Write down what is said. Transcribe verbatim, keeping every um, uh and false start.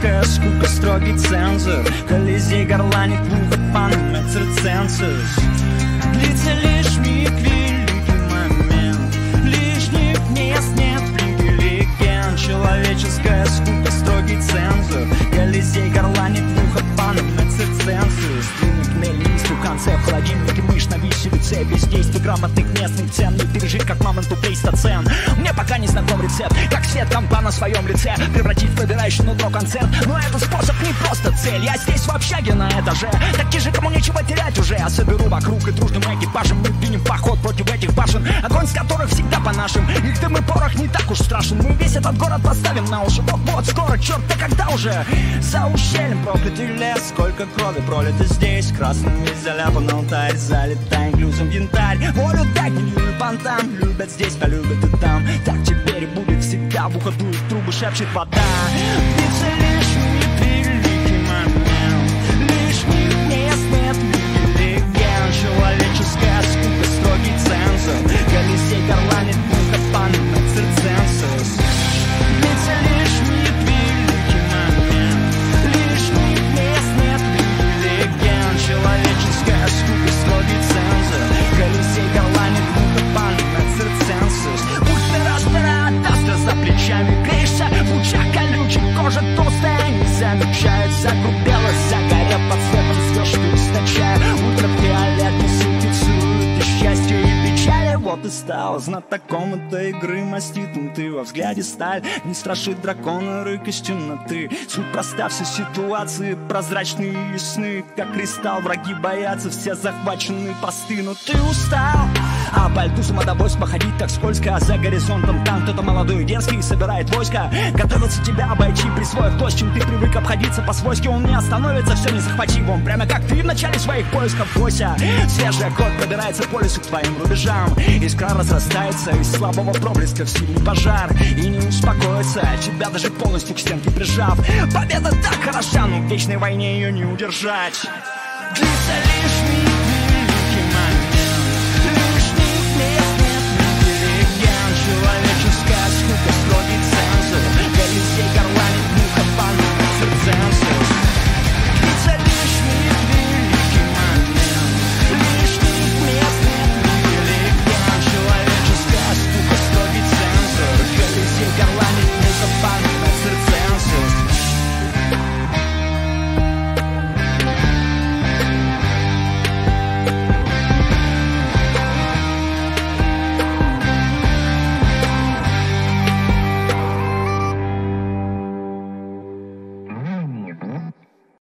Человеческая скука, строгий цензор, Колизей горланит в ухо панам экстрасенсус. Длится лишь миг, великий момент, лишних мест нет, блики легенд. Человеческая скука, строгий цензор, Колизей горланит в ухо панам экстрасенсус. Мельнистый в конце, в холодильнике мышь на виселице. Бездействие грамотных местных цен не пережить, как мамонту плейстоцен. Мне пока не знаком рецепт, как свет компа на своем лице превратить в пробирающий нутро концерт. Но этот способ не просто цель. Я здесь в общаге на этаже, такие же, кому нечего терять уже. Я соберу вокруг и дружным экипажем мы двинем поход против этих башен, огонь с которых всегда по нашим. Их дым и порох не так уж страшен. Мы весь этот город поставим на уши. Вот-вот, скоро, черт, да когда уже? За ущельем проклятый лес, сколько крови пролито здесь. Красным весь заляпан алтарь, залитай инклюзом янтарь. Волю дать не любят понтам, любят здесь, полюбят и там. Так теперь и будет всегда, в ухо дует, трубы шепчет вода. Длится лишь миг, великий момент, лишних мест нет, великий легенд. Человеческая скука, строгий цензор, Колизей горланит в ухо панам экстрасенсус. Длится лишь миг, великий момент, лишних мест нет, великий легенд. Человеческая скука, строгий цензор, Колизей горланит в ухо панам экстрасенсус. Пусть ты раз-пора отдаст за плечами, греешься в лучах колючих, кожа толстая не замечает. Загрубела, загорел под светом звезд, ты источая ультрафиолет, не синтезирует и счастье, и печали. Вот и стал знатоком этой игры, маститым ты во взгляде сталь. Не страшит дракона рык из темноты. Суть проста, все ситуации прозрачные и ясны, как кристалл. Враги боятся, все захвачены посты. Но ты устал, а по льду самодовольство походить так скользко. А за горизонтом там кто-то молодой и дерзкий собирает войско, готовится тебя обойти, присвоив то, с чем ты привык обходиться по-свойски. Он не остановится, все не захватив, он прямо как ты в начале своих поисков. Бойся, свежая кровь пробирается по лесу к твоим рубежам. Искра разрастается из слабого проблеска в сильный пожар. И не успокоится, тебя даже полностью к стенке прижав. Победа так хороша, но в вечной войне ее не удержать. Длится лишь